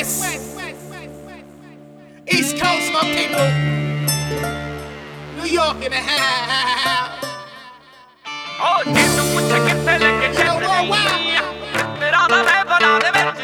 West, East Coast, my people. New York in the house. Oh, je tu puੱਛ ਕਿੱਥੇ ਲੈ ਕੇ ਚੱਲਣੀ ਤੇਰਾ ਦਾ ਮੈਂ ਬਣਾ ਦੇ ਵਿੱਚ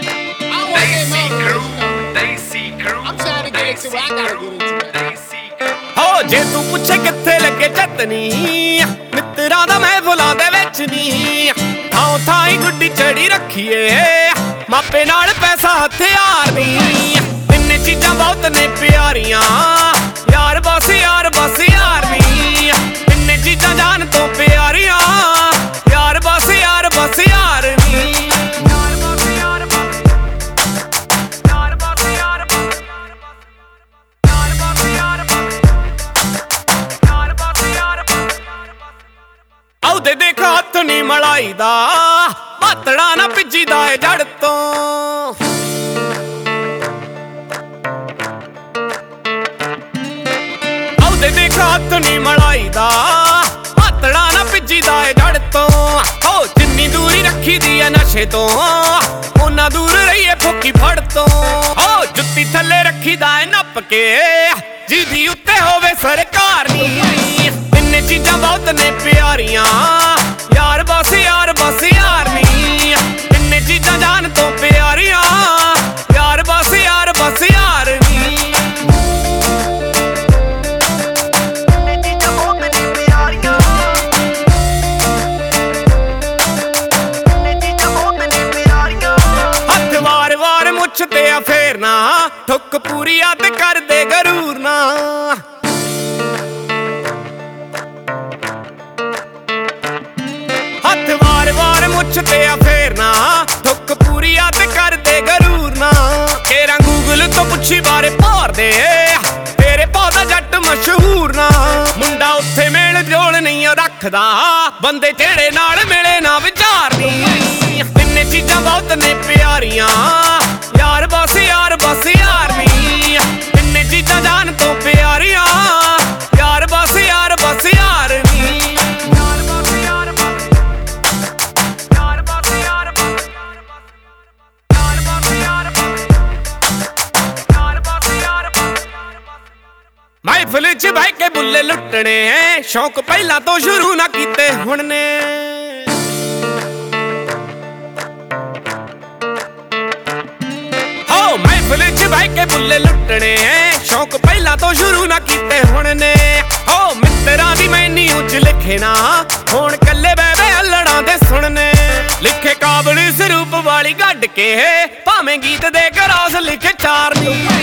Desi crew. I'm trying to get into it. I gotta get into it. Desi crew. Oh, ਜੇ ਤੂੰ ਪੁੱਛੇ ਕਿੱਥੇ ਲੱਗੇ ਚਤਨੀ ਮਿੱਤਰਾਂ ਦਾ ਮੈਂ ਬੁਲਾ ਦੇ ਵਿੱਚ ਨੀ ਥਾਂ ਥਾਂ ਹੀ ਗੁੱਡੀ ਚੜੀ ਰੱਖੀਏ ਮਾਪੇ ਨਾਲ ਪੈਸਾ ਹਥਿਆਰ ਨੀ ਤਿੰਨੇ ਚੀਜ਼ਾਂ ਬਹੁਤ ਨੇ ਪਿਆਰੀਆਂ ਯਾਰ ਬਸ ਯਾਰ ਬਸ ਯਾਰ ਨੀ ਤਿੰਨੇ ਚੀਜ਼ਾਂ ਜਾਨ ਤੋਂ ਪਿਆਰੀਆਂ ਯਾਰ ਬਸ ਯਾਰ ਬਸ ਯਾਰ ਨੀ ਆਉਦੇ ਦੇਖ ਹੱਥ ਨੀ ਮਲਾਈ ਦਾ ਪਾਤੜਾ ਨਾ ਭਿੱਜੀਦਾ ਏ ਜੜ ਤੋਂ ਆਉਦੇ ਦੇਖ ਹੱਥ ਨੀ ਮਲਾਈ ਦਾ ਪਾਤੜਾ ਨਾ ਭਿੱਜੀਦਾ ਏ ਜੜ ਤੋਂ ਹੋ ਜਿੰਨੀ ਦੂਰੀ ਰੱਖੀ ਦੀ ਐ ਨਸ਼ੇ ਤੋਂ ਉਹਨਾਂ ਦੂਰ ਰਹੀਏ ਫੋਕੀ ਫੜ ਤੋਂ ਹੋ ਜੁੱਤੀ ਥੱਲੇ ਰੱਖੀਦਾ ਏ ਨੱਪ ਕੇ ਜਿਹਦੀ ਉੱਤੇ ਹੋਵੇ ਸਰਕਾਰ ਨੀ ਤਿੰਨੇ ਚੀਜ਼ਾਂ ਬਹੁਤ ਨੇ ਪਿਆਰੀਆਂ ਯਾਰ ਬਸ ਯਾਰ ਬਸ ਯਾਰ ਨੀ ਤਿੰਨੇ ਚੀਜ਼ਾਂ ਜਾਨ ਤੋਂ ਪਿਆਰੀਆਂ ਯਾਰ ਬਸ ਯਾਰ ਬਸ ਯਾਰ ਨੀ ਤਿੰਨੇ ਚੀਜ਼ਾਂ ਬਹੁਤ ਨੇ ਪਿਆਰੀਆਂ ਤਿੰਨੇ ਚੀਜ਼ਾਂ ਬਹੁਤ ਨੇ ਪਿਆਰੀਆਂ ਹੱਥ ਵਾਰ ਵਾਰ ਮੁੱਛ ਤੇ ਆ ਫੇਰਨਾ ਠੁੱਕ ਪੂਰੀ ਆ ਤੇ ਕਰਦੇ ਗਰੂਰ ਨਾ ਹੱਥ ਵਾਰ ਵਾਰ ਮੁੱਛ ਤੇ ਆ ਫੇਰਨਾ ਠੁੱਕ ਪੂਰੀ ਆ ਤੇ ਕਰਦੇ ਗਰੂਰ ਨਾ ਕੇਰਾਂ ਗੂਗਲ ਤੋਂ ਪੁੱਛੀ ਬਾਰੇ ਭਾਰਦੇ ਤੇਰੇ ਪੌਦਾ ਜੱਟ ਮਸ਼ਹੂਰ ਨਾ ਮੁੰਡਾ ਉੱਥੇ ਮੇਲ ਜੋਲ ਨਹੀਂ ਰੱਖਦਾ ਬੰਦੇ ਜਿਹੜੇ ਨਾਲ ਮਿਲੇ ਨਾ ਵਿਚਾਰਨੀ ਤਿੰਨੇ ਚੀਜ਼ਾਂ ਬਹੁਤ ਨੇ ਪਿਆਰੀਆਂ ਯਾਰ ਬਸ ਯਾਰ ਬਸ ਯਾਰ ਨੀ ਤਿੰਨੇ ਚੀਜ਼ਾਂ ਜਾਨ ਤੋਂ ਪਿਆਰੀਆਂ ਯਾਰ ਬਸ ਯਾਰ ਬਸ ਯਾਰ ਨੀ ਮਹਿਫਿਲ ਚ ਬਹਿ ਕੇ ਬੁੱਲੇ ਲੁੱਟਣੇ ਸ਼ੌਂਕ ਪਹਿਲਾਂ ਤੋਂ ਸ਼ੁਰੂ ਨਾ ਕੀਤੇ ਹੁਣ ਨੇ ਹੋ ਮਹਿਫਿਲ ਚ ਬਹਿ ਕੇ ਬੁੱਲੇ ਲੁੱਟਣੇ ਸ਼ੌਂਕ ਪਹਿਲਾਂ ਤੋਂ ਸ਼ੁਰੂ ਨਾ ਕੀਤੇ ਹੁਣ ਨੇ ਹੋ ਮਿੱਤਰਾਂ ਦੀ ਮੈਨੀ ਉੱਚ ਲਿਖੇ ਨਾ ਹੁਣ ਕੱਲੇ ਬਹਿ ਹੱਲੜਾਂ ਦੇ ਸੁਣਨੇ ਲਿਖੇ ਕਾਬਲ ਸਰੂਪ ਵਾਲੀ ਗੱਡ ਕੇ ਭਾਵੇਂ ਗੀਤ ਦੇ ਗਰਾਸ ਲਿਖੇ ਚਾਰਨੀ